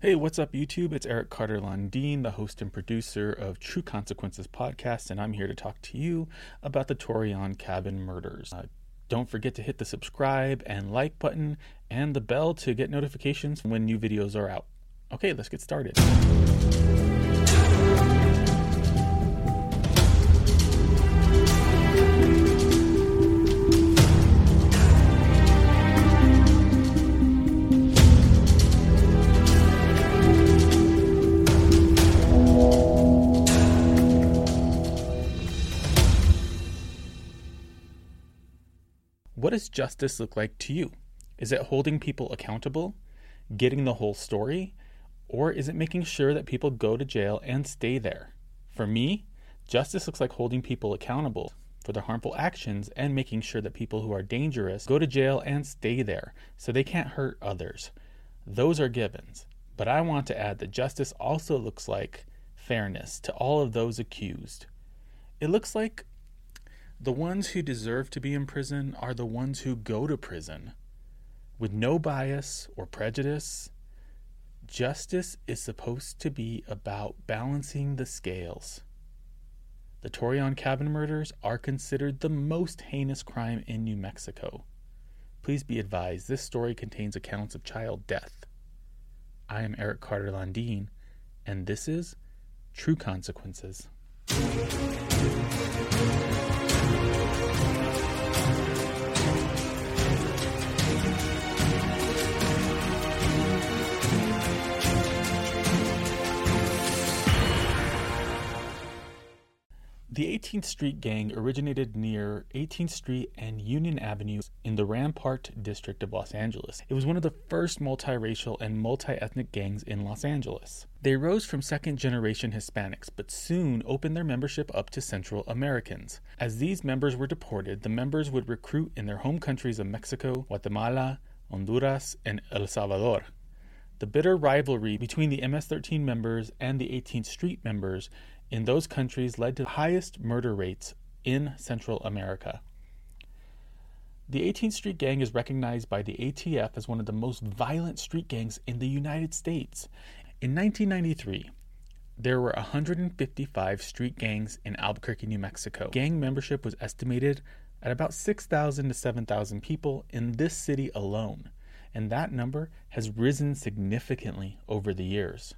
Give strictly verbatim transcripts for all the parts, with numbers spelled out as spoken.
Hey, what's up, YouTube? It's Eric Carter Landine, the host and producer of True Consequences podcast, and I'm here to talk to you about the Torreon Cabin murders. Uh, don't forget to hit the subscribe and like button and the bell to get notifications when new videos are out. Okay, let's get started. What does justice look like to you? Is it holding people accountable, getting the whole story, or is it making sure that people go to jail and stay there? For me, justice looks like holding people accountable for their harmful actions and making sure that people who are dangerous go to jail and stay there so they can't hurt others. Those are givens. But I want to add that justice also looks like fairness to all of those accused. It looks like the ones who deserve to be in prison are the ones who go to prison. With no bias or prejudice, justice is supposed to be about balancing the scales. The Torreon Cabin murders are considered the most heinous crime in New Mexico. Please be advised, this story contains accounts of child death. I am Eric Carter Landine, and this is True Consequences. The eighteenth Street Gang originated near eighteenth Street and Union Avenues in the Rampart district of Los Angeles. It was one of the first multiracial and multi-ethnic gangs in Los Angeles. They rose from second-generation Hispanics, but soon opened their membership up to Central Americans. As these members were deported, the members would recruit in their home countries of Mexico, Guatemala, Honduras, and El Salvador. The bitter rivalry between the M S thirteen members and the eighteenth Street members in those countries led to the highest murder rates in Central America. The eighteenth Street Gang is recognized by the A T F as one of the most violent street gangs in the United States. In nineteen ninety-three, there were one hundred fifty-five street gangs in Albuquerque, New Mexico. Gang membership was estimated at about six thousand to seven thousand people in this city alone, and that number has risen significantly over the years.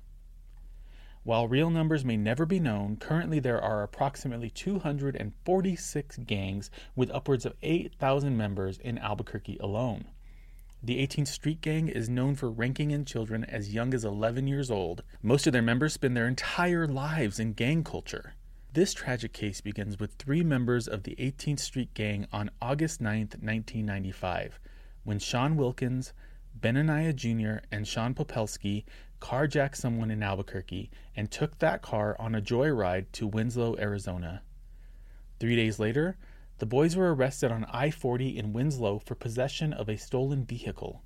While real numbers may never be known, currently there are approximately two hundred forty-six gangs with upwards of eight thousand members in Albuquerque alone. The eighteenth Street Gang is known for ranking in children as young as eleven years old. Most of their members spend their entire lives in gang culture. This tragic case begins with three members of the eighteenth Street Gang on August ninth, nineteen ninety-five, when Sean Wilkins, Benaniah Junior, and Sean Popelski carjacked someone in Albuquerque and took that car on a joyride to Winslow, Arizona. Three days later, the boys were arrested on I forty in Winslow for possession of a stolen vehicle.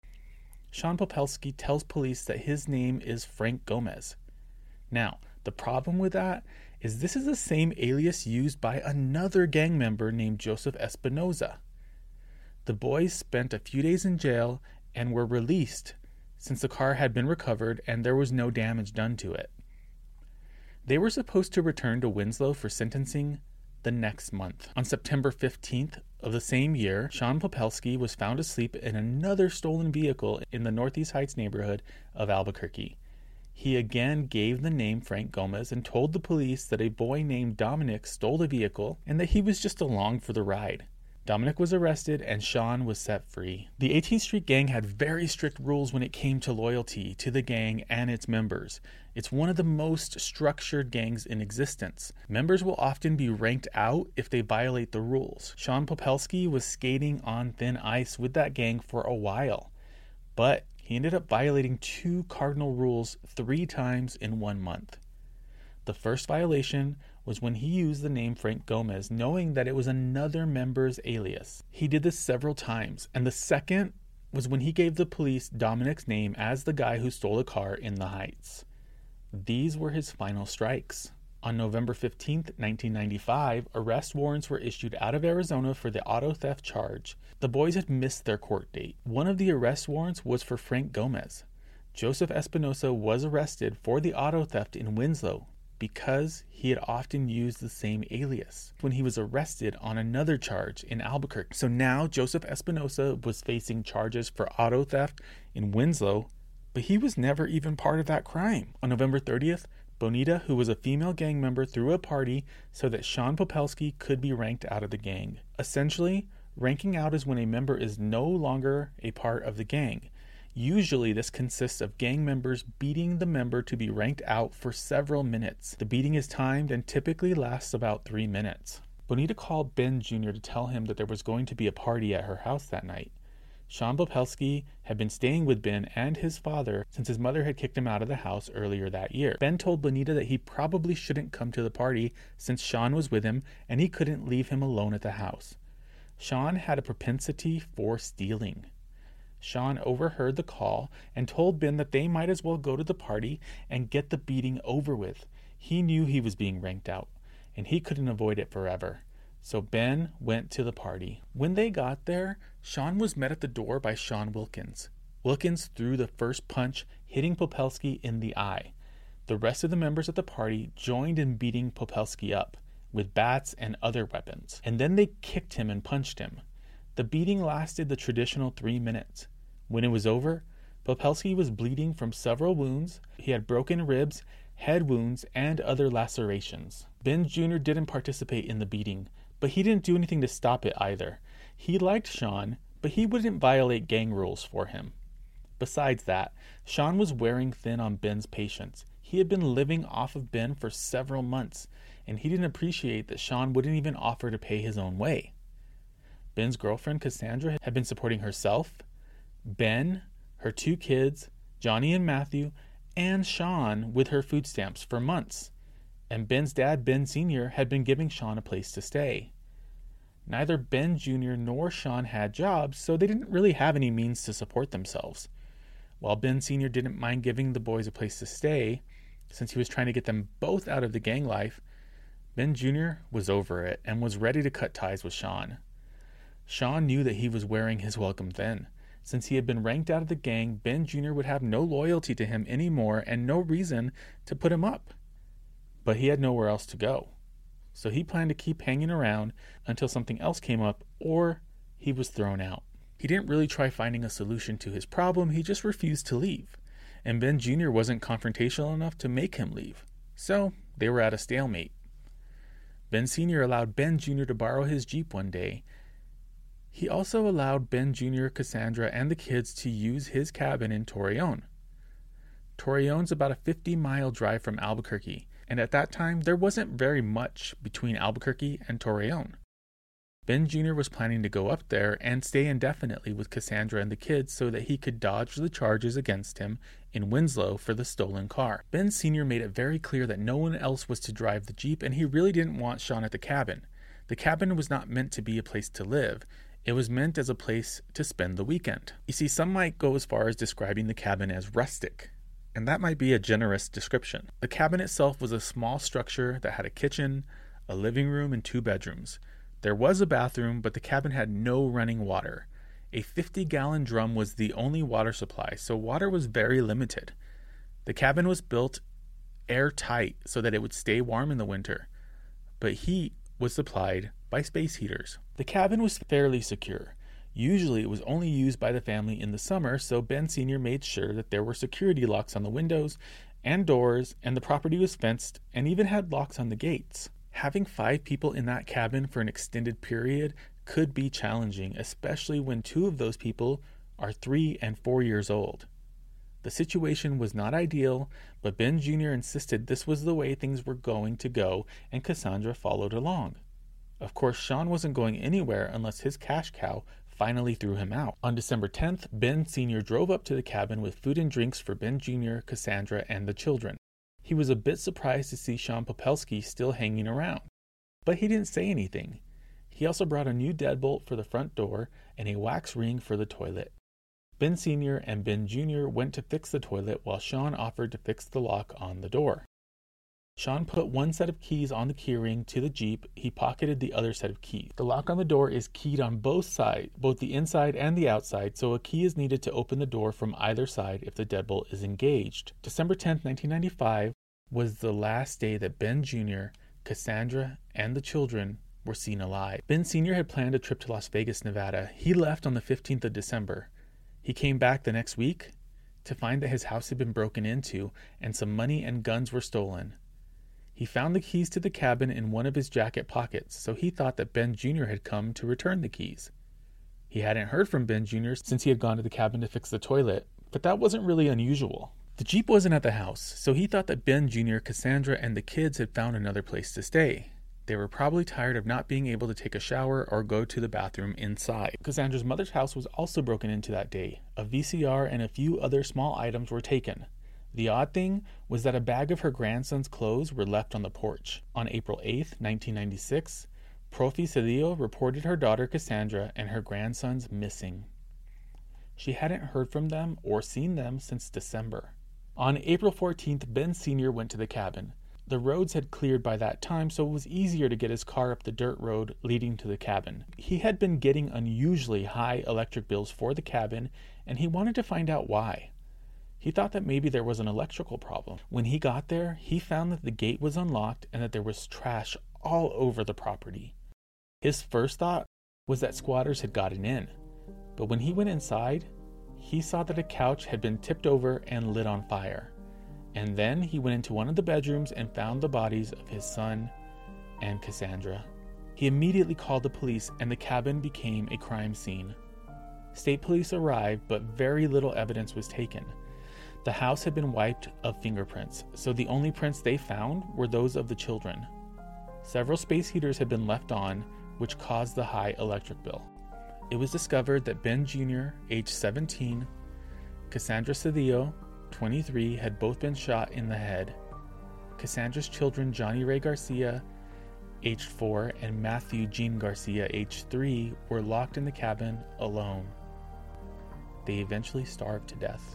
Sean Popelski tells police that his name is Frank Gomez. Now, the problem with that is this is the same alias used by another gang member named Joseph Espinoza. The boys spent a few days in jail and were released since the car had been recovered and there was no damage done to it. They were supposed to return to Winslow for sentencing the next month. On September fifteenth of the same year, Sean Popelski was found asleep in another stolen vehicle in the Northeast Heights neighborhood of Albuquerque. He again gave the name Frank Gomez and told the police that a boy named Dominic stole the vehicle and that he was just along for the ride. Dominic was arrested and Sean was set free. The eighteenth Street Gang had very strict rules when it came to loyalty to the gang and its members. It's one of the most structured gangs in existence. Members will often be ranked out if they violate the rules. Sean Popelski was skating on thin ice with that gang for a while, but he ended up violating two cardinal rules three times in one month. The first violation was when he used the name Frank Gomez, knowing that it was another member's alias. He did this several times. And the second was when he gave the police Dominic's name as the guy who stole the car in the Heights. These were his final strikes. On November fifteenth, nineteen ninety-five, arrest warrants were issued out of Arizona for the auto theft charge. The boys had missed their court date. One of the arrest warrants was for Frank Gomez. Joseph Espinosa was arrested for the auto theft in Winslow because he had often used the same alias when he was arrested on another charge in Albuquerque. So now Joseph Espinosa was facing charges for auto theft in Winslow, but he was never even part of that crime. On November thirtieth, Bonita, who was a female gang member, threw a party so that Sean Popelski could be ranked out of the gang. Essentially, ranking out is when a member is no longer a part of the gang. Usually this consists of gang members beating the member to be ranked out for several minutes. The beating is timed and typically lasts about three minutes. Bonita called Ben Junior to tell him that there was going to be a party at her house that night. Sean Popelski had been staying with Ben and his father since his mother had kicked him out of the house earlier that year. Ben told Bonita that he probably shouldn't come to the party since Sean was with him and he couldn't leave him alone at the house. Sean had a propensity for stealing. Sean overheard the call and told Ben that they might as well go to the party and get the beating over with. He knew he was being ranked out, and he couldn't avoid it forever. So Ben went to the party. When they got there, Sean was met at the door by Sean Wilkins. Wilkins threw the first punch, hitting Popelski in the eye. The rest of the members at the party joined in beating Popelski up with bats and other weapons, and then they kicked him and punched him. The beating lasted the traditional three minutes. When it was over, Popelski was bleeding from several wounds. He had broken ribs, head wounds, and other lacerations. Ben Junior didn't participate in the beating, but he didn't do anything to stop it either. He liked Sean, but he wouldn't violate gang rules for him. Besides that, Sean was wearing thin on Ben's patience. He had been living off of Ben for several months, and he didn't appreciate that Sean wouldn't even offer to pay his own way. Ben's girlfriend, Cassandra, had been supporting herself, Ben, her two kids, Johnny and Matthew, and Sean with her food stamps for months. And Ben's dad, Ben Senior, had been giving Sean a place to stay. Neither Ben Junior nor Sean had jobs, so they didn't really have any means to support themselves. While Ben Senior didn't mind giving the boys a place to stay, since he was trying to get them both out of the gang life, Ben Junior was over it and was ready to cut ties with Sean. Sean knew that he was wearing his welcome thin. Since he had been ranked out of the gang, Ben Junior would have no loyalty to him anymore and no reason to put him up. But he had nowhere else to go. So he planned to keep hanging around until something else came up or he was thrown out. He didn't really try finding a solution to his problem, he just refused to leave. And Ben Junior wasn't confrontational enough to make him leave. So they were at a stalemate. Ben Senior allowed Ben Junior to borrow his Jeep one day. He also allowed Ben Junior, Cassandra, and the kids to use his cabin in Torreon. Torreon's about a fifty-mile drive from Albuquerque, and at that time, there wasn't very much between Albuquerque and Torreon. Ben Junior was planning to go up there and stay indefinitely with Cassandra and the kids so that he could dodge the charges against him in Winslow for the stolen car. Ben Senior made it very clear that no one else was to drive the Jeep, and he really didn't want Sean at the cabin. The cabin was not meant to be a place to live. It was meant as a place to spend the weekend. You see, some might go as far as describing the cabin as rustic, and that might be a generous description. The cabin itself was a small structure that had a kitchen, a living room, and two bedrooms. There was a bathroom, but the cabin had no running water. A fifty-gallon drum was the only water supply, so water was very limited. The cabin was built airtight so that it would stay warm in the winter, but heat was supplied by space heaters. The cabin was fairly secure. Usually it was only used by the family in the summer, so Ben Senior made sure that there were security locks on the windows and doors, and the property was fenced and even had locks on the gates. Having five people in that cabin for an extended period could be challenging, especially when two of those people are three and four years old. The situation was not ideal, but Ben Junior insisted this was the way things were going to go, and Cassandra followed along. Of course, Sean wasn't going anywhere unless his cash cow finally threw him out. On December tenth, Ben Senior drove up to the cabin with food and drinks for Ben Junior, Cassandra, and the children. He was a bit surprised to see Sean Popelski still hanging around, but he didn't say anything. He also brought a new deadbolt for the front door and a wax ring for the toilet. Ben Senior and Ben Junior went to fix the toilet while Sean offered to fix the lock on the door. Sean put one set of keys on the keyring to the Jeep. He pocketed the other set of keys. The lock on the door is keyed on both sides, both the inside and the outside, so a key is needed to open the door from either side if the deadbolt is engaged. December tenth, nineteen ninety-five was the last day that Ben Junior, Cassandra, and the children were seen alive. Ben Senior had planned a trip to Las Vegas, Nevada. He left on the fifteenth of December. He came back the next week to find that his house had been broken into and some money and guns were stolen. He found the keys to the cabin in one of his jacket pockets, so he thought that Ben Junior had come to return the keys. He hadn't heard from Ben Junior since he had gone to the cabin to fix the toilet, but that wasn't really unusual. The Jeep wasn't at the house, so he thought that Ben Junior, Cassandra, and the kids had found another place to stay. They were probably tired of not being able to take a shower or go to the bathroom inside. Cassandra's mother's house was also broken into that day. A V C R and a few other small items were taken. The odd thing was that a bag of her grandson's clothes were left on the porch. On April eighth, nineteen ninety-six, Profi Cedillo reported her daughter Cassandra and her grandsons missing. She hadn't heard from them or seen them since December. On April fourteenth, Ben Senior went to the cabin. The roads had cleared by that time, so it was easier to get his car up the dirt road leading to the cabin. He had been getting unusually high electric bills for the cabin, and he wanted to find out why. He thought that maybe there was an electrical problem. When he got there, he found that the gate was unlocked and that there was trash all over the property. His first thought was that squatters had gotten in, but when he went inside, he saw that a couch had been tipped over and lit on fire. And then he went into one of the bedrooms and found the bodies of his son and Cassandra. He immediately called the police and the cabin became a crime scene. State police arrived, but very little evidence was taken. The house had been wiped of fingerprints, so the only prints they found were those of the children. Several space heaters had been left on, which caused the high electric bill. It was discovered that Ben Junior, age seventeen, Cassandra Cedillo, twenty-three, had both been shot in the head. Cassandra's children, Johnny Ray Garcia, aged four, and Matthew Jean Garcia, aged three, were locked in the cabin alone. They eventually starved to death.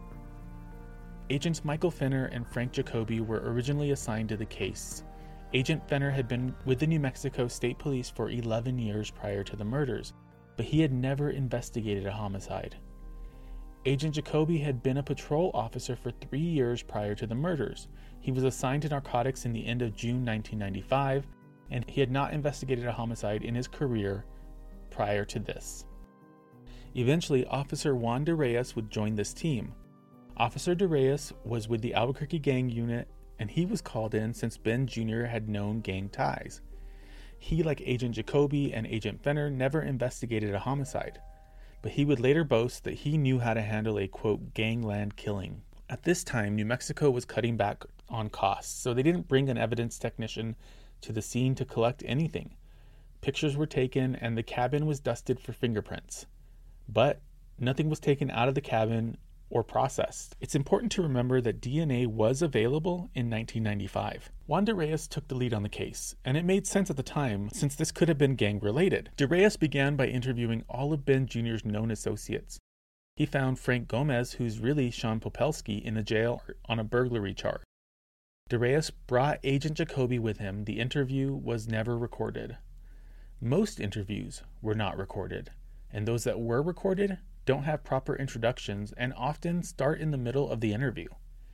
Agents Michael Fenner and Frank Jacoby were originally assigned to the case. Agent Fenner had been with the New Mexico State Police for eleven years prior to the murders, but he had never investigated a homicide. Agent Jacoby had been a patrol officer for three years prior to the murders. He was assigned to narcotics in the end of June nineteen ninety-five, and he had not investigated a homicide in his career prior to this. Eventually, Officer Juan de Reyes would join this team. Officer de Reyes was with the Albuquerque gang unit, and he was called in since Ben Junior had known gang ties. He, like Agent Jacoby and Agent Fenner, never investigated a homicide, but he would later boast that he knew how to handle a, quote, gangland killing. At this time, New Mexico was cutting back on costs, so they didn't bring an evidence technician to the scene to collect anything. Pictures were taken, and the cabin was dusted for fingerprints, but nothing was taken out of the cabin or processed. It's important to remember that D N A was available in nineteen ninety-five. Juan de Reyes took the lead on the case, and it made sense at the time since this could have been gang-related. De Reyes began by interviewing all of Ben Junior's known associates. He found Frank Gomez, who's really Sean Popelski, in the jail on a burglary charge. De Reyes brought Agent Jacoby with him. The interview was never recorded. Most interviews were not recorded, and those that were recorded don't have proper introductions and often start in the middle of the interview.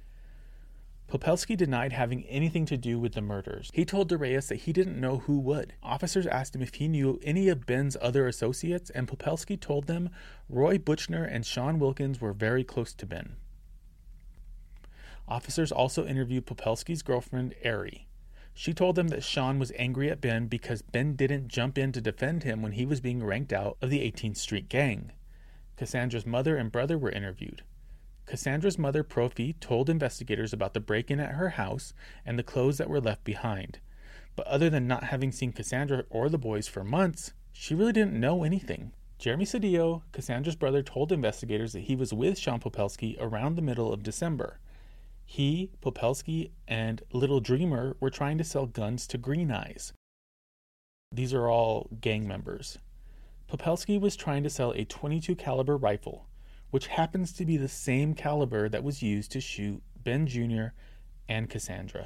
Popelski denied having anything to do with the murders. He told de Reyes that he didn't know who would. Officers asked him if he knew any of Ben's other associates, and Popelski told them Roy Buchner and Sean Wilkins were very close to Ben. Officers also interviewed Popelski's girlfriend, Ari. She told them that Sean was angry at Ben because Ben didn't jump in to defend him when he was being ranked out of the eighteenth Street Gang. Cassandra's mother and brother were interviewed. Cassandra's mother, Profi, told investigators about the break-in at her house and the clothes that were left behind. But other than not having seen Cassandra or the boys for months, she really didn't know anything. Jeremy Cedillo, Cassandra's brother, told investigators that he was with Sean Popelski around the middle of December. He, Popelski, and Little Dreamer were trying to sell guns to Green Eyes. These are all gang members. Popelski was trying to sell a twenty-two caliber rifle, which happens to be the same caliber that was used to shoot Ben Junior and Cassandra.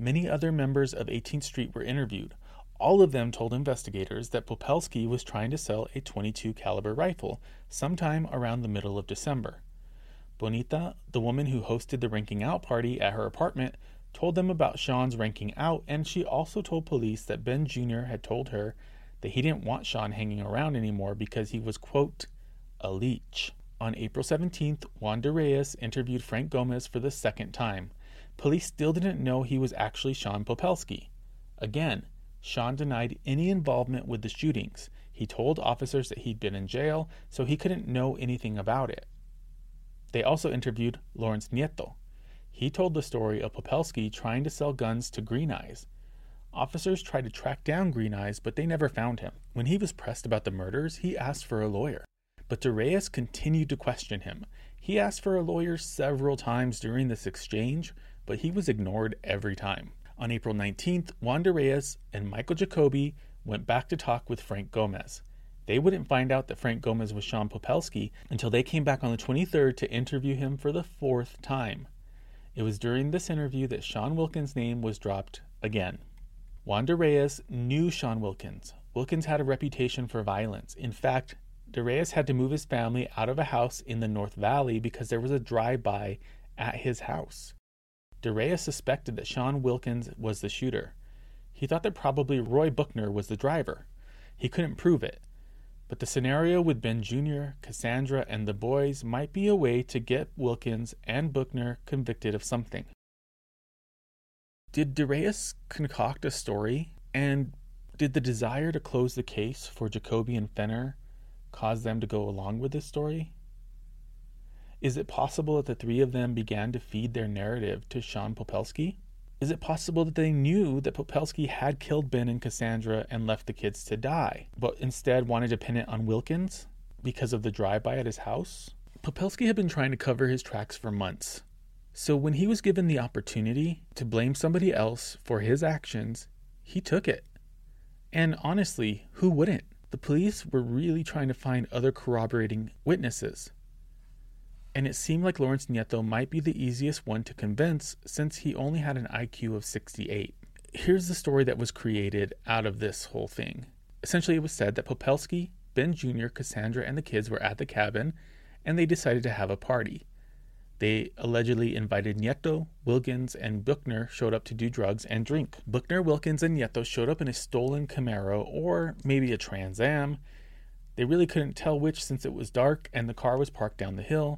Many other members of eighteenth Street were interviewed. All of them told investigators that Popelski was trying to sell a twenty-two caliber rifle sometime around the middle of December. Bonita, the woman who hosted the ranking out party at her apartment, told them about Sean's ranking out, and she also told police that Ben Junior had told her that he didn't want Sean hanging around anymore because he was, quote, a leech. On April seventeenth, Wanda Reyes interviewed Frank Gomez for the second time. Police still didn't know he was actually Sean Popelski. Again, Sean denied any involvement with the shootings. He told officers that he'd been in jail, so he couldn't know anything about it. They also interviewed Lawrence Nieto. He told the story of Popelski trying to sell guns to Green Eyes. Officers tried to track down Green Eyes, but they never found him. When he was pressed about the murders, he asked for a lawyer. But De Reyes continued to question him. He asked for a lawyer several times during this exchange, but he was ignored every time. On April nineteenth, Wanda Reyes and Michael Jacoby went back to talk with Frank Gomez. They wouldn't find out that Frank Gomez was Sean Popelski until they came back on the twenty-third to interview him for the fourth time. It was during this interview that Sean Wilkins' name was dropped again. Wanda Reyes knew Sean Wilkins. Wilkins had a reputation for violence. In fact, De Reyes had to move his family out of a house in the North Valley because there was a drive-by at his house. De Reyes suspected that Sean Wilkins was the shooter. He thought that probably Roy Buckner was the driver. He couldn't prove it. But the scenario with Ben Junior, Cassandra, and the boys might be a way to get Wilkins and Buckner convicted of something. Did De Reyes concoct a story? And did the desire to close the case for Jacoby and Fenner cause them to go along with this story? Is it possible that the three of them began to feed their narrative to Sean Popelski? Is it possible that they knew that Popelski had killed Ben and Cassandra and left the kids to die, but instead wanted to pin it on Wilkins because of the drive-by at his house? Popelski had been trying to cover his tracks for months. So when he was given the opportunity to blame somebody else for his actions, he took it. And honestly, who wouldn't? The police were really trying to find other corroborating witnesses. And it seemed like Lawrence Nieto might be the easiest one to convince since he only had an I Q of sixty-eight. Here's the story that was created out of this whole thing. Essentially, it was said that Popelski, Ben Junior, Cassandra, and the kids were at the cabin, and they decided to have a party. They allegedly invited Nieto, Wilkins, and Buckner showed up to do drugs and drink. Buckner, Wilkins, and Nieto showed up in a stolen Camaro, or maybe a Trans Am. They really couldn't tell which since it was dark and the car was parked down the hill.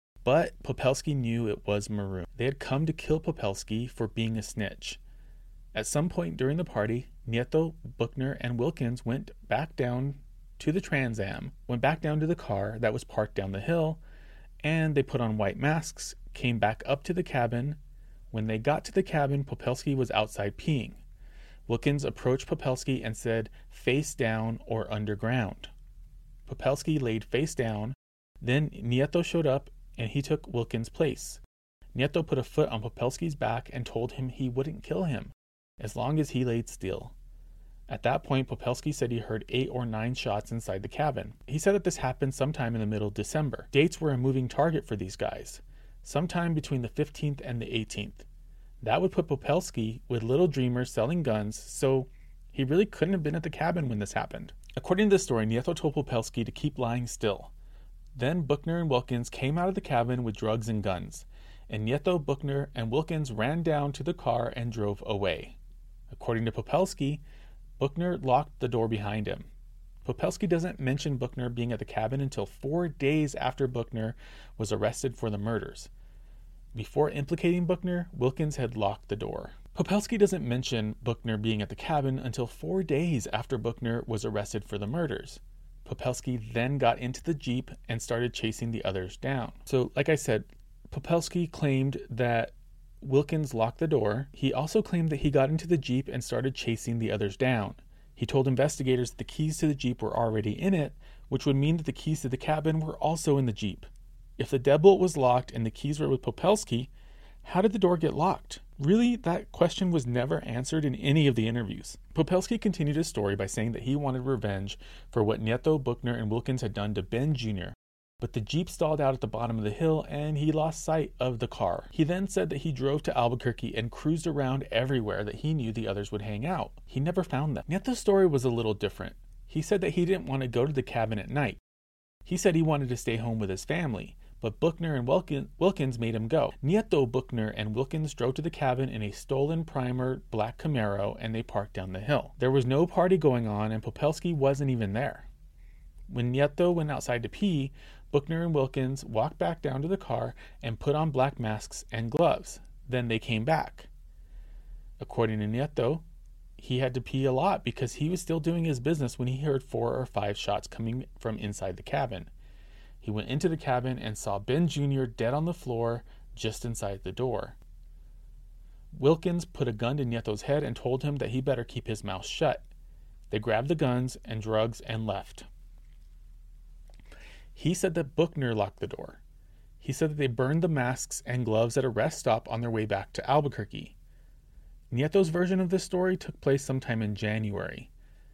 But Popelski knew it was maroon. They had come to kill Popelski for being a snitch. At some point during the party, Nieto, Buckner, and Wilkins went back down to the Trans Am, went back down to the car that was parked down the hill, and they put on white masks, came back up to the cabin. When they got to the cabin, Popelski was outside peeing. Wilkins approached Popelski and said, "Face down or underground." Popelski laid face down. Then Nieto showed up and he took Wilkins' place. Nieto put a foot on Popelski's back and told him he wouldn't kill him as long as he laid still. At that point, Popelski said he heard eight or nine shots inside the cabin. He said that this happened sometime in the middle of December. Dates were a moving target for these guys, sometime between the fifteenth and the eighteenth. That would put Popelski with little dreamers selling guns, so he really couldn't have been at the cabin when this happened. According to the story, Nieto told Popelski to keep lying still. Then Buckner and Wilkins came out of the cabin with drugs and guns, and Nieto, Buckner, and Wilkins ran down to the car and drove away. According to Popelski, Buckner locked the door behind him. Popelski doesn't mention Buckner being at the cabin until four days after Buckner was arrested for the murders. Before implicating Buckner, Wilkins had locked the door. Popelski doesn't mention Buckner being at the cabin until four days after Buckner was arrested for the murders. Popelski then got into the Jeep and started chasing the others down. So, like I said, Popelski claimed that Wilkins locked the door. He also claimed that he got into the Jeep and started chasing the others down. He told investigators that the keys to the Jeep were already in it, which would mean that the keys to the cabin were also in the Jeep. If the deadbolt was locked and the keys were with Popelski, how did the door get locked? Really, that question was never answered in any of the interviews. Popelski continued his story by saying that he wanted revenge for what Nieto, Buckner, and Wilkins had done to Ben Junior but the Jeep stalled out at the bottom of the hill and he lost sight of the car. He then said that he drove to Albuquerque and cruised around everywhere that he knew the others would hang out. He never found them. Nieto's story was a little different. He said that he didn't want to go to the cabin at night. He said he wanted to stay home with his family, but Buckner and Wilkin- Wilkins made him go. Nieto, Buckner, and Wilkins drove to the cabin in a stolen primer black Camaro and they parked down the hill. There was no party going on and Popelski wasn't even there. When Nieto went outside to pee, Buckner and Wilkins walked back down to the car and put on black masks and gloves. Then they came back. According to Nieto, he had to pee a lot because he was still doing his business when he heard four or five shots coming from inside the cabin. He went into the cabin and saw Ben Junior dead on the floor just inside the door. Wilkins put a gun to Nieto's head and told him that he better keep his mouth shut. They grabbed the guns and drugs and left. He said that Buckner locked the door. He said that they burned the masks and gloves at a rest stop on their way back to Albuquerque. Nieto's version of this story took place sometime in January.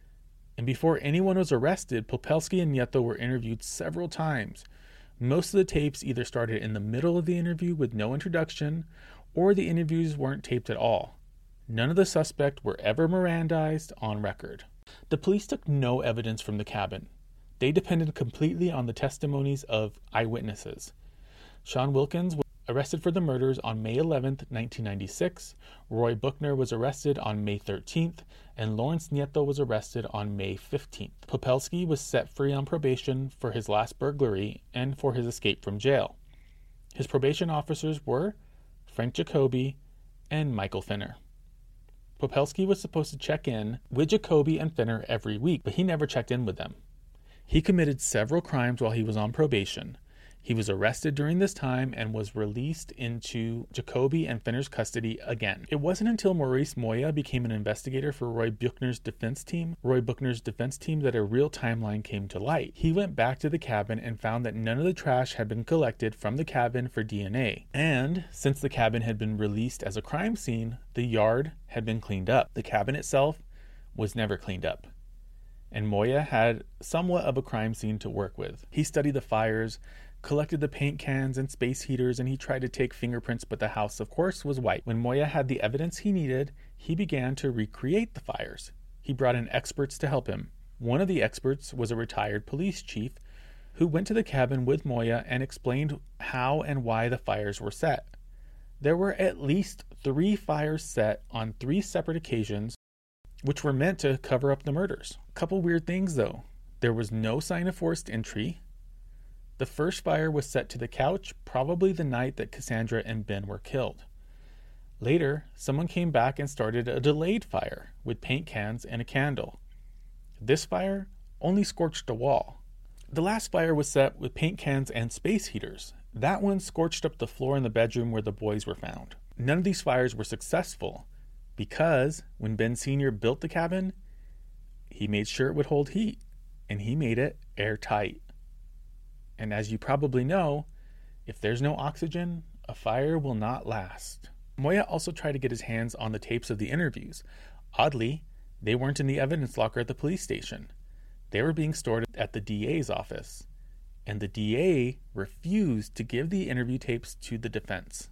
And before anyone was arrested, Popelski and Nieto were interviewed several times. Most of the tapes either started in the middle of the interview with no introduction, or the interviews weren't taped at all. None of the suspects were ever Mirandized on record. The police took no evidence from the cabin. They depended completely on the testimonies of eyewitnesses. Sean Wilkins was arrested for the murders on May eleventh, nineteen ninety-six. Roy Buckner was arrested on May thirteenth, and Lawrence Nieto was arrested on May fifteenth. Popelski was set free on probation for his last burglary and for his escape from jail. His probation officers were Frank Jacoby and Michael Finner. Popelski was supposed to check in with Jacoby and Finner every week, but he never checked in with them. He committed several crimes while he was on probation. He was arrested during this time and was released into Jacoby and Finner's custody again. It wasn't until Maurice Moya became an investigator for Roy Buckner's defense team, Roy Buckner's defense team, that a real timeline came to light. He went back to the cabin and found that none of the trash had been collected from the cabin for D N A. And since the cabin had been released as a crime scene, the yard had been cleaned up. The cabin itself was never cleaned up. And Moya had somewhat of a crime scene to work with. He studied the fires, collected the paint cans and space heaters, and he tried to take fingerprints, but the house, of course, was white. When Moya had the evidence he needed, he began to recreate the fires. He brought in experts to help him. One of the experts was a retired police chief who went to the cabin with Moya and explained how and why the fires were set. There were at least three fires set on three separate occasions, which were meant to cover up the murders. A couple weird things, though. There was no sign of forced entry. The first fire was set to the couch, probably the night that Cassandra and Ben were killed. Later, someone came back and started a delayed fire with paint cans and a candle. This fire only scorched a wall. The last fire was set with paint cans and space heaters. That one scorched up the floor in the bedroom where the boys were found. None of these fires were successful because when Ben Senior built the cabin, he made sure it would hold heat, and he made it airtight. And as you probably know, if there's no oxygen, a fire will not last. Moya also tried to get his hands on the tapes of the interviews. Oddly, they weren't in the evidence locker at the police station. They were being stored at the D A's office, and the D A refused to give the interview tapes to the defense.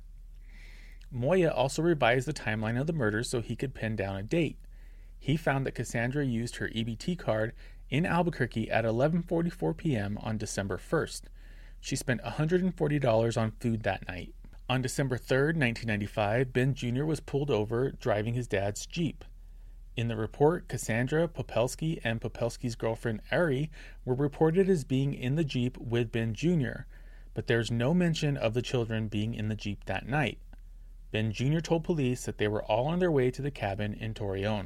Moya also revised the timeline of the murders so he could pin down a date. He found that Cassandra used her E B T card in Albuquerque at eleven forty-four p.m. on December first. She spent one hundred forty dollars on food that night. On December third, nineteen ninety-five, Ben Junior was pulled over driving his dad's Jeep. In the report, Cassandra, Popelski, and Popelski's girlfriend Ari were reported as being in the Jeep with Ben Junior, but there's no mention of the children being in the Jeep that night. Ben Junior told police that they were all on their way to the cabin in Torreon.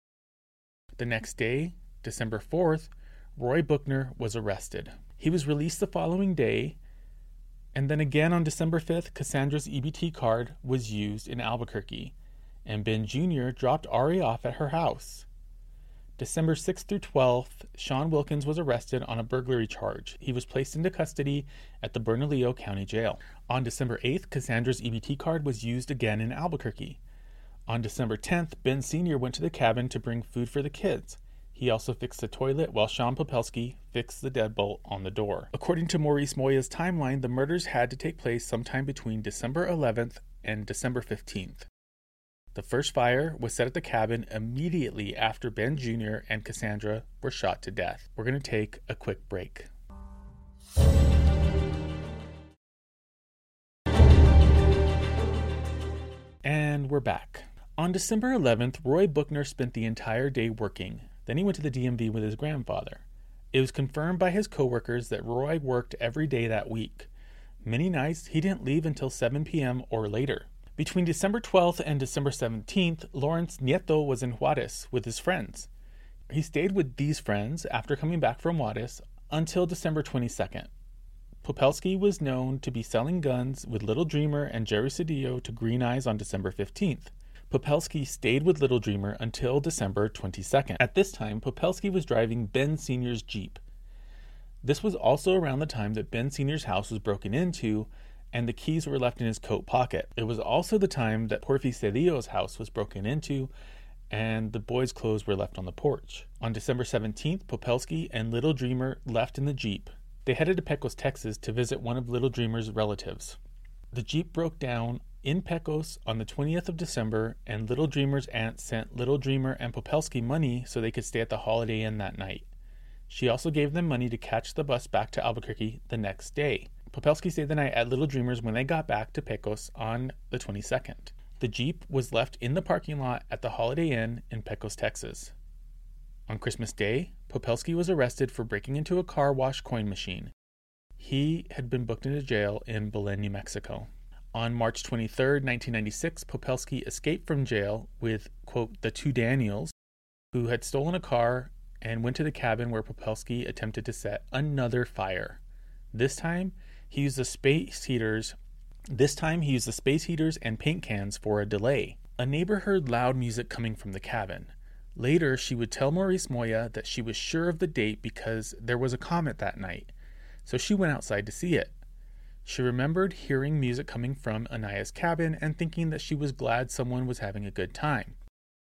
The next day, December fourth, Roy Buckner was arrested. He was released the following day, and then again on December fifth, Cassandra's E B T card was used in Albuquerque, and Ben Junior dropped Ari off at her house. December sixth through twelfth, Sean Wilkins was arrested on a burglary charge. He was placed into custody at the Bernalillo County Jail. On December eighth, Cassandra's E B T card was used again in Albuquerque. On December tenth, Ben Senior went to the cabin to bring food for the kids. He He also fixed the toilet while Sean Popelski fixed the deadbolt on the door. According to Maurice Moya's timeline, the murders had to take place sometime between December eleventh and December fifteenth. The first fire was set at the cabin immediately after Ben Junior and Cassandra were shot to death. We're going to take a quick break. And we're back. On December eleventh, Roy Buchner spent the entire day working. Then he went to the D M V with his grandfather. It was confirmed by his coworkers that Roy worked every day that week. Many nights, he didn't leave until seven p.m. or later. Between December twelfth and December seventeenth, Lawrence Nieto was in Juarez with his friends. He stayed with these friends after coming back from Juarez until December twenty-second. Popelski was known to be selling guns with Little Dreamer and Jerry Cedillo to Green Eyes on December fifteenth. Popelski stayed with Little Dreamer until December twenty-second. At this time, Popelski was driving Ben Senior's Jeep. This was also around the time that Ben Senior's house was broken into and the keys were left in his coat pocket. It was also the time that Porfi Cedillo's house was broken into and the boys' clothes were left on the porch. On December seventeenth, Popelski and Little Dreamer left in the Jeep. They headed to Pecos, Texas to visit one of Little Dreamer's relatives. The Jeep broke down in Pecos on the twentieth of December, and Little Dreamer's aunt sent Little Dreamer and Popelski money so they could stay at the Holiday Inn that night. She also gave them money to catch the bus back to Albuquerque the next day. Popelski stayed the night at Little Dreamer's when they got back to Pecos on the twenty-second. The Jeep was left in the parking lot at the Holiday Inn in Pecos, Texas. On Christmas Day, Popelski was arrested for breaking into a car wash coin machine. He had been booked into jail in Belen, New Mexico. On March twenty-third, nineteen ninety-six, Popelski escaped from jail with, quote, the two Daniels, who had stolen a car and went to the cabin where Popelski attempted to set another fire. This time, he used the space heaters. This time, he used the space heaters and paint cans for a delay. A neighbor heard loud music coming from the cabin. Later, she would tell Maurice Moya that she was sure of the date because there was a comet that night, so she went outside to see it. She remembered hearing music coming from Anaya's cabin and thinking that she was glad someone was having a good time.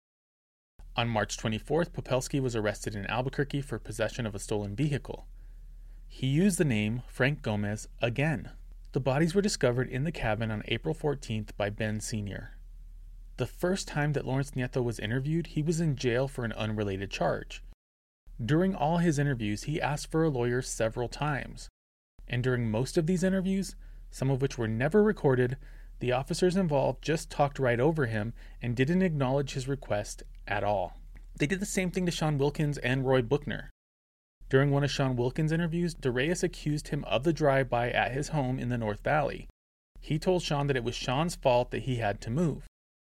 On March twenty-fourth, Popelski was arrested in Albuquerque for possession of a stolen vehicle. He used the name Frank Gomez again. The bodies were discovered in the cabin on April fourteenth by Ben Senior The first time that Lawrence Nieto was interviewed, he was in jail for an unrelated charge. During all his interviews, he asked for a lawyer several times. And during most of these interviews, some of which were never recorded, the officers involved just talked right over him and didn't acknowledge his request at all. They did the same thing to Sean Wilkins and Roy Buchner. During one of Sean Wilkins' interviews, DeReyes accused him of the drive-by at his home in the North Valley. He told Sean that it was Sean's fault that he had to move.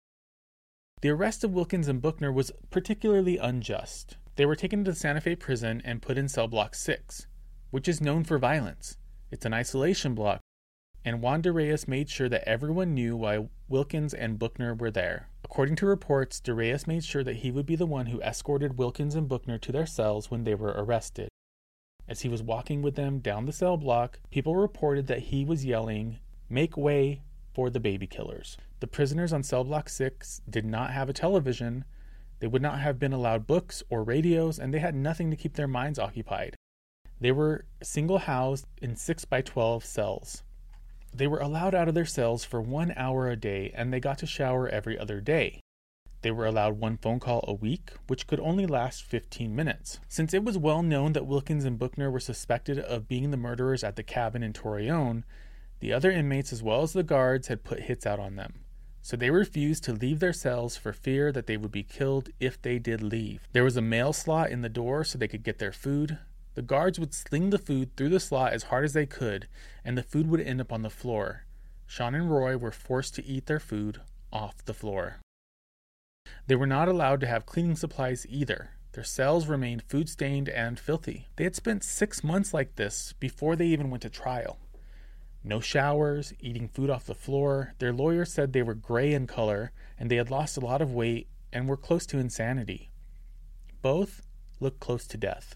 The arrest of Wilkins and Buchner was particularly unjust. They were taken to the Santa Fe prison and put in cell block six, which is known for violence. It's an isolation block, and Juan DeReyes made sure that everyone knew why Wilkins and Buchner were there. According to reports, DeReyes made sure that he would be the one who escorted Wilkins and Buchner to their cells when they were arrested. As he was walking with them down the cell block, people reported that he was yelling, "Make way for the baby killers." The prisoners on cell block six did not have a television, they would not have been allowed books or radios, and they had nothing to keep their minds occupied. They were single housed in six by twelve cells. They were allowed out of their cells for one hour a day, and they got to shower every other day. They were allowed one phone call a week, which could only last fifteen minutes. Since it was well known that Wilkins and Buchner were suspected of being the murderers at the cabin in Torreon, the other inmates as well as the guards had put hits out on them. So they refused to leave their cells for fear that they would be killed if they did leave. There was a mail slot in the door so they could get their food. The guards would sling the food through the slot as hard as they could, and the food would end up on the floor. Sean and Roy were forced to eat their food off the floor. They were not allowed to have cleaning supplies either. Their cells remained food-stained and filthy. They had spent six months like this before they even went to trial. No showers, eating food off the floor. Their lawyer said they were gray in color, and they had lost a lot of weight and were close to insanity. Both looked close to death.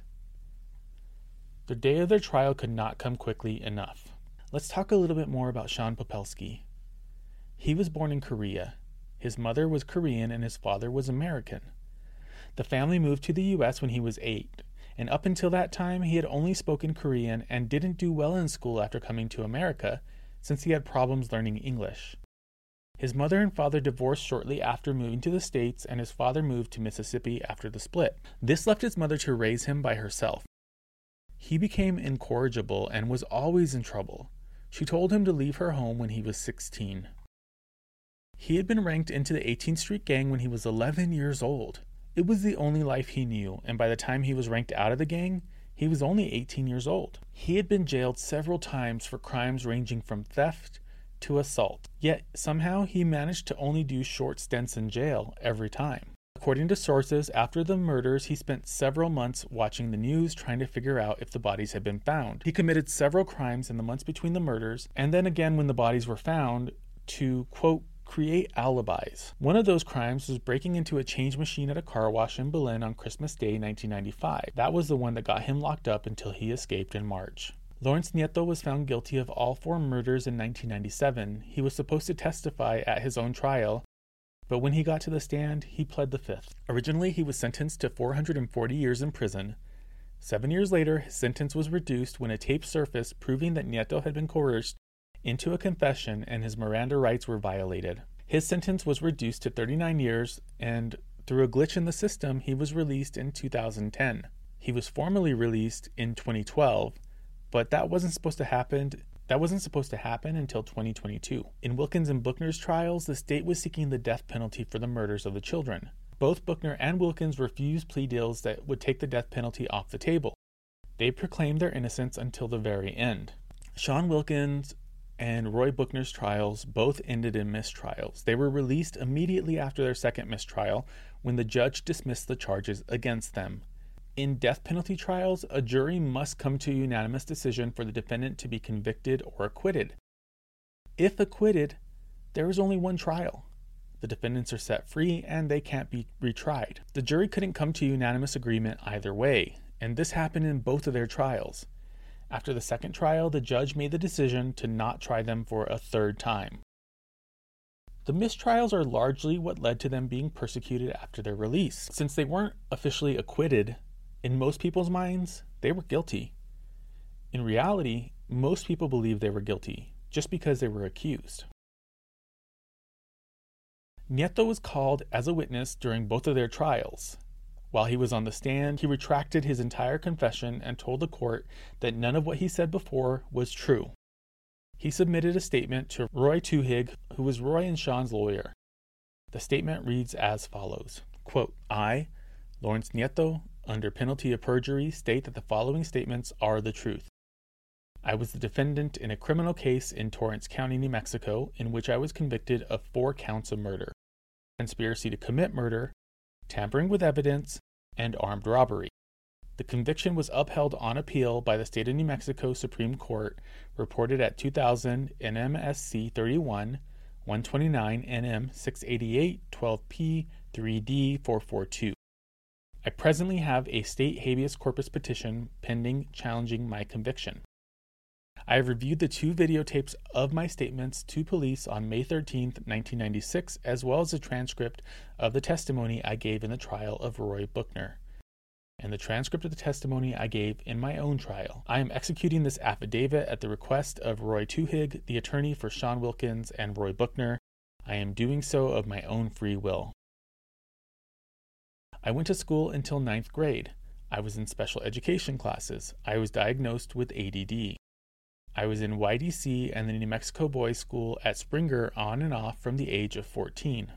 The day of their trial could not come quickly enough. Let's talk a little bit more about Sean Popelski. He was born in Korea. His mother was Korean and his father was American. The family moved to the U S when he was eight, and up until that time he had only spoken Korean and didn't do well in school after coming to America, since he had problems learning English. His mother and father divorced shortly after moving to the States, and his father moved to Mississippi after the split. This left his mother to raise him by herself. He became incorrigible and was always in trouble. She told him to leave her home when he was sixteen. He had been ranked into the eighteenth Street Gang when he was eleven years old. It was the only life he knew, and by the time he was ranked out of the gang, he was only eighteen years old. He had been jailed several times for crimes ranging from theft to assault, yet somehow he managed to only do short stints in jail every time. According to sources, after the murders, he spent several months watching the news trying to figure out if the bodies had been found. He committed several crimes in the months between the murders, and then again when the bodies were found, to, quote, create alibis. One of those crimes was breaking into a change machine at a car wash in Berlin on Christmas Day nineteen ninety-five. That was the one that got him locked up until he escaped in March. Lawrence Nieto was found guilty of all four murders in nineteen ninety-seven. He was supposed to testify at his own trial, but when he got to the stand, he pled the fifth. Originally, he was sentenced to four hundred forty years in prison. Seven years later, his sentence was reduced when a tape surfaced proving that Nieto had been coerced into a confession and his Miranda rights were violated. His sentence was reduced to thirty-nine years, and through a glitch in the system, he was released in two thousand ten. He was formally released in twenty twelve, but that wasn't supposed to happen. That wasn't supposed to happen until twenty twenty-two. In Wilkins and Buchner's trials, the state was seeking the death penalty for the murders of the children. Both Buchner and Wilkins refused plea deals that would take the death penalty off the table. They proclaimed their innocence until the very end. Sean Wilkins and Roy Buchner's trials both ended in mistrials. They were released immediately after their second mistrial when the judge dismissed the charges against them. In death penalty trials, a jury must come to a unanimous decision for the defendant to be convicted or acquitted. If acquitted, there is only one trial. The defendants are set free and they can't be retried. The jury couldn't come to unanimous agreement either way, and this happened in both of their trials. After the second trial, the judge made the decision to not try them for a third time. The mistrials are largely what led to them being persecuted after their release. Since they weren't officially acquitted, in most people's minds, they were guilty. In reality, most people believe they were guilty, just because they were accused. Nieto was called as a witness during both of their trials. While he was on the stand, he retracted his entire confession and told the court that none of what he said before was true. He submitted a statement to Roy Tuhig, who was Roy and Sean's lawyer. The statement reads as follows, quote, I, Lawrence Nieto, under penalty of perjury, state that the following statements are the truth. I was the defendant in a criminal case in Torrance County, New Mexico, in which I was convicted of four counts of murder, conspiracy to commit murder, tampering with evidence, and armed robbery. The conviction was upheld on appeal by the State of New Mexico Supreme Court, reported at two thousand N M S C thirty-one, one twenty-nine N M six eighty-eight, twelve P, three D, four forty-two. I presently have a state habeas corpus petition pending challenging my conviction. I have reviewed the two videotapes of my statements to police on May thirteenth, nineteen ninety-six, as well as a transcript of the testimony I gave in the trial of Roy Buchner, and the transcript of the testimony I gave in my own trial. I am executing this affidavit at the request of Roy Tuhig, the attorney for Sean Wilkins and Roy Buchner. I am doing so of my own free will. I went to school until ninth grade. I was in special education classes. I was diagnosed with A D D. I was in Y D C and the New Mexico Boys School at Springer on and off from the age of fourteen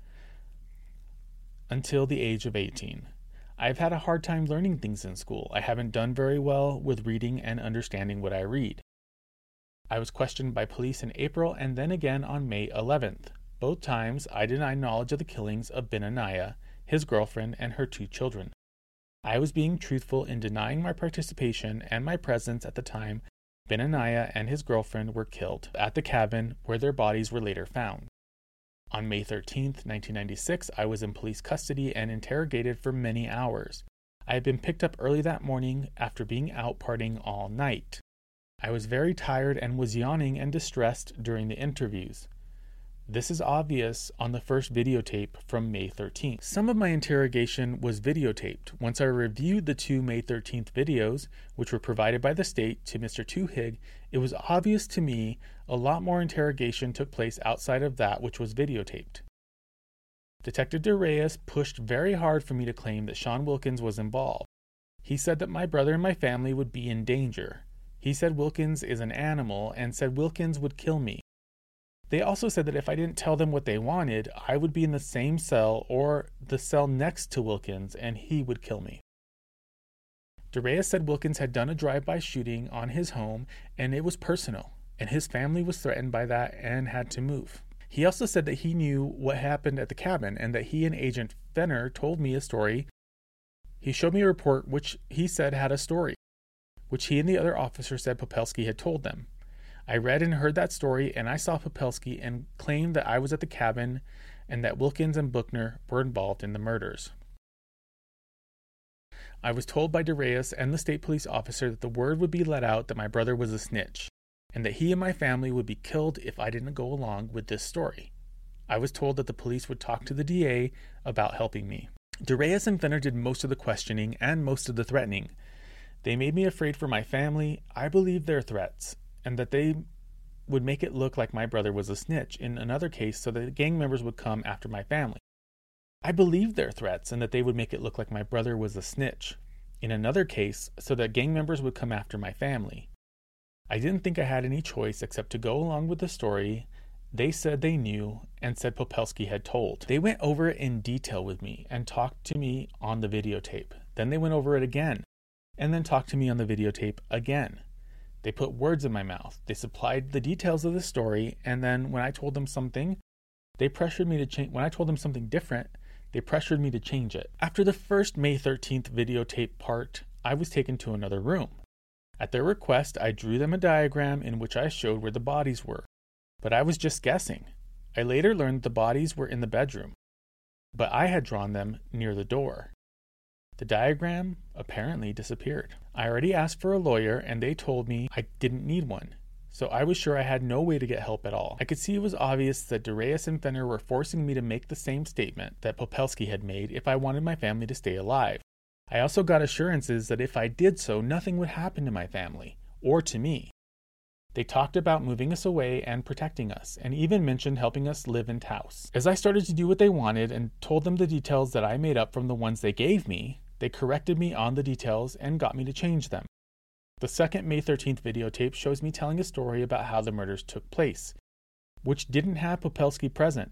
until the age of eighteen. I've had a hard time learning things in school. I haven't done very well with reading and understanding what I read. I was questioned by police in April and then again on May eleventh. Both times, I denied knowledge of the killings of Ben Anaya, his girlfriend, and her two children. I was being truthful in denying my participation and my presence at the time Ben Anaya and his girlfriend were killed at the cabin where their bodies were later found. On May thirteenth, nineteen ninety-six, I was in police custody and interrogated for many hours. I had been picked up early that morning after being out partying all night. I was very tired and was yawning and distressed during the interviews. This is obvious on the first videotape from May thirteenth. Some of my interrogation was videotaped. Once I reviewed the two May thirteenth videos, which were provided by the state to Mister Tuhig, it was obvious to me a lot more interrogation took place outside of that which was videotaped. Detective DeReyes pushed very hard for me to claim that Sean Wilkins was involved. He said that my brother and my family would be in danger. He said Wilkins is an animal and said Wilkins would kill me. They also said that if I didn't tell them what they wanted, I would be in the same cell or the cell next to Wilkins and he would kill me. DeReyes said Wilkins had done a drive-by shooting on his home and it was personal, and his family was threatened by that and had to move. He also said that he knew what happened at the cabin and that he and Agent Fenner told me a story. He showed me a report which he said had a story, which he and the other officer said Popelski had told them. I read and heard that story, and I saw Popelski and claimed that I was at the cabin and that Wilkins and Buchner were involved in the murders. I was told by DeReyes and the state police officer that the word would be let out that my brother was a snitch, and that he and my family would be killed if I didn't go along with this story. I was told that the police would talk to the D A about helping me. DeReyes and Fenner did most of the questioning and most of the threatening. They made me afraid for my family. I believed their threats, and that they would make it look like my brother was a snitch in another case so that the gang members would come after my family. I believed their threats and that they would make it look like my brother was a snitch in another case so that gang members would come after my family. I didn't think I had any choice except to go along with the story they said they knew and said Popelski had told. They went over it in detail with me and talked to me on the videotape. Then they went over it again and then talked to me on the videotape again. They put words in my mouth. They supplied the details of the story, and then when I told them something, they pressured me to change. When I told them something different, they pressured me to change it. After the first May thirteenth videotape part, I was taken to another room. At their request, I drew them a diagram in which I showed where the bodies were, but I was just guessing. I later learned the bodies were in the bedroom, but I had drawn them near the door. The diagram apparently disappeared. I already asked for a lawyer and they told me I didn't need one, so I was sure I had no way to get help at all. I could see it was obvious that DeReyes and Fenner were forcing me to make the same statement that Popelski had made if I wanted my family to stay alive. I also got assurances that if I did so, nothing would happen to my family, or to me. They talked about moving us away and protecting us, and even mentioned helping us live in Taos. As I started to do what they wanted and told them the details that I made up from the ones they gave me, they corrected me on the details and got me to change them. The second May thirteenth videotape shows me telling a story about how the murders took place, which didn't have Popelski present.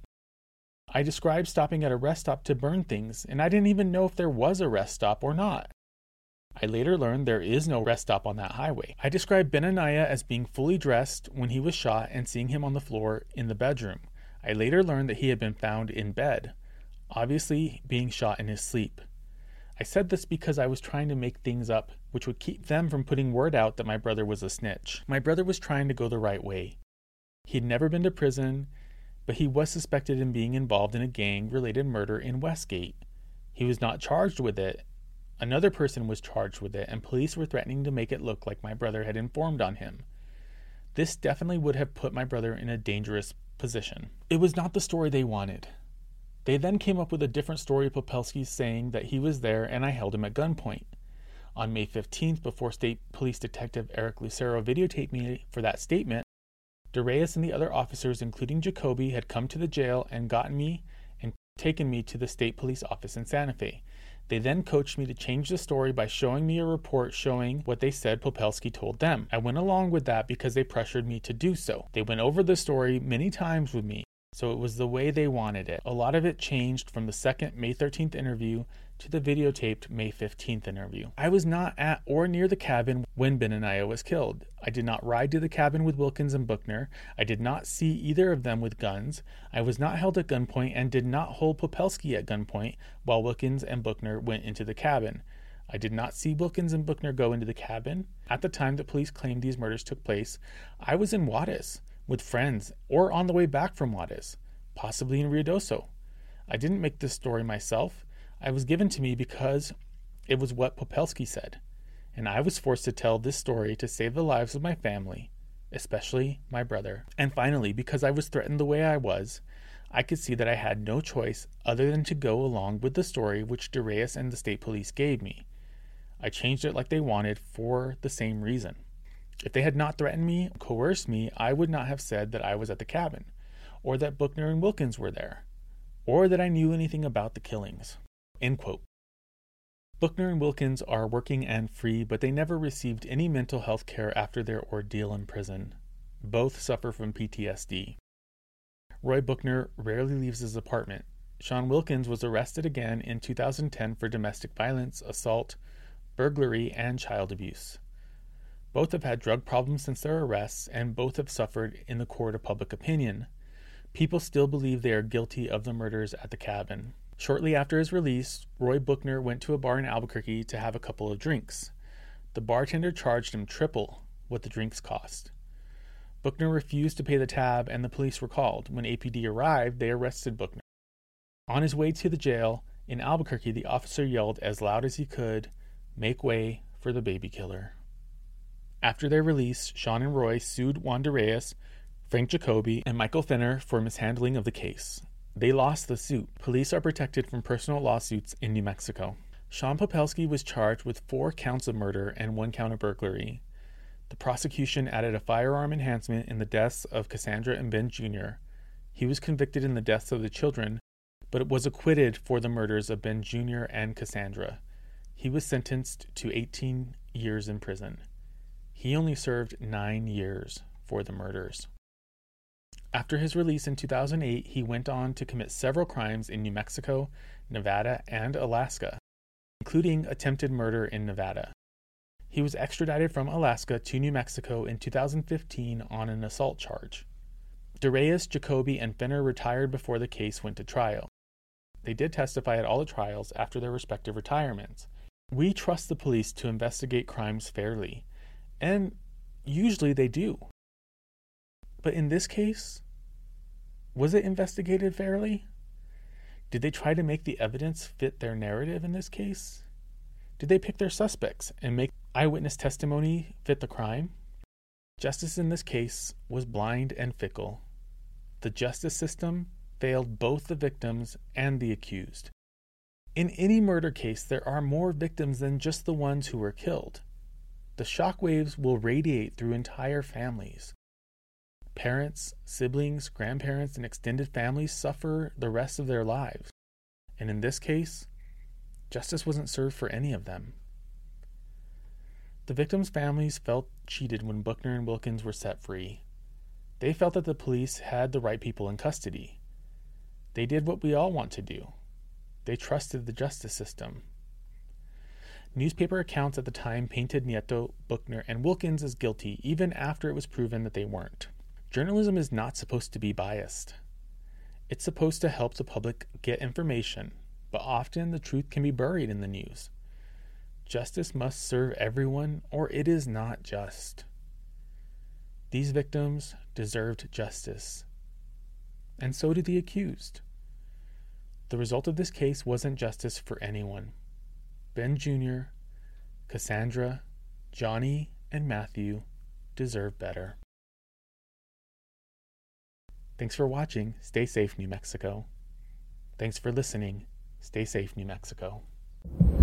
I described stopping at a rest stop to burn things, and I didn't even know if there was a rest stop or not. I later learned there is no rest stop on that highway. I described Benaniah as being fully dressed when he was shot and seeing him on the floor in the bedroom. I later learned that he had been found in bed, obviously being shot in his sleep. I said this because I was trying to make things up which would keep them from putting word out that my brother was a snitch. My brother was trying to go the right way. He'd never been to prison, but he was suspected in being involved in a gang-related murder in Westgate. He was not charged with it. Another person was charged with it, and police were threatening to make it look like my brother had informed on him. This definitely would have put my brother in a dangerous position. It was not the story they wanted. They then came up with a different story of Popelski saying that he was there and I held him at gunpoint. On May fifteenth, before State Police Detective Eric Lucero videotaped me for that statement, DeReyes and the other officers, including Jacoby, had come to the jail and gotten me and taken me to the State Police office in Santa Fe. They then coached me to change the story by showing me a report showing what they said Popelski told them. I went along with that because they pressured me to do so. They went over the story many times with me, so it was the way they wanted it. A lot of it changed from the second May thirteenth interview to the videotaped May fifteenth interview. I was not at or near the cabin when Benaniah was killed. I did not ride to the cabin with Wilkins and Buchner. I did not see either of them with guns. I was not held at gunpoint and did not hold Popelski at gunpoint while Wilkins and Buchner went into the cabin. I did not see Wilkins and Buchner go into the cabin. At the time that police claimed these murders took place, I was in Juarez with friends or on the way back from Juarez, possibly in Ruidoso. I didn't make this story myself. I was given to me because it was what Popelski said, and I was forced to tell this story to save the lives of my family especially my brother. And finally, because I was threatened the way I was, I could see that I had no choice other than to go along with the story which De Reyes and the state police gave me. I changed it like they wanted for the same reason. If they had not threatened me, coerced me, I would not have said that I was at the cabin, or that Buchner and Wilkins were there, or that I knew anything about the killings." End quote. Buchner and Wilkins are working and free, but they never received any mental health care after their ordeal in prison. Both suffer from P T S D. Roy Buchner rarely leaves his apartment. Sean Wilkins was arrested again in two thousand ten for domestic violence, assault, burglary, and child abuse. Both have had drug problems since their arrests, and both have suffered in the court of public opinion. People still believe they are guilty of the murders at the cabin. Shortly after his release, Roy Buchner went to a bar in Albuquerque to have a couple of drinks. The bartender charged him triple what the drinks cost. Buchner refused to pay the tab, and the police were called. When A P D arrived, they arrested Buchner. On his way to the jail in Albuquerque, the officer yelled as loud as he could, "Make way for the baby killer." After their release, Sean and Roy sued Juan De Reyes, Frank Jacoby, and Michael Fenner for mishandling of the case. They lost the suit. Police are protected from personal lawsuits in New Mexico. Sean Popelski was charged with four counts of murder and one count of burglary. The prosecution added a firearm enhancement in the deaths of Cassandra and Ben Junior He was convicted in the deaths of the children, but was acquitted for the murders of Ben Junior and Cassandra. He was sentenced to eighteen years in prison. He only served nine years for the murders. After his release in two thousand eight, he went on to commit several crimes in New Mexico, Nevada, and Alaska, including attempted murder in Nevada. He was extradited from Alaska to New Mexico in two thousand fifteen on an assault charge. De Reyes, Jacoby, and Fenner retired before the case went to trial. They did testify at all the trials after their respective retirements. We trust the police to investigate crimes fairly, and usually they do. But in this case, was it investigated fairly? Did they try to make the evidence fit their narrative in this case? Did they pick their suspects and make eyewitness testimony fit the crime? Justice in this case was blind and fickle. The justice system failed both the victims and the accused. In any murder case, there are more victims than just the ones who were killed. The shockwaves will radiate through entire families. Parents, siblings, grandparents, and extended families suffer the rest of their lives. And in this case, justice wasn't served for any of them. The victims' families felt cheated when Buchner and Wilkins were set free. They felt that the police had the right people in custody. They did what we all want to do. They trusted the justice system. Newspaper accounts at the time painted Nieto, Buchner, and Wilkins as guilty, even after it was proven that they weren't. Journalism is not supposed to be biased. It's supposed to help the public get information, but often the truth can be buried in the news. Justice must serve everyone, or it is not just. These victims deserved justice, and so did the accused. The result of this case wasn't justice for anyone. Ben Junior, Cassandra, Johnny, and Matthew deserve better. Thanks for watching. Stay safe, New Mexico. Thanks for listening. Stay safe, New Mexico.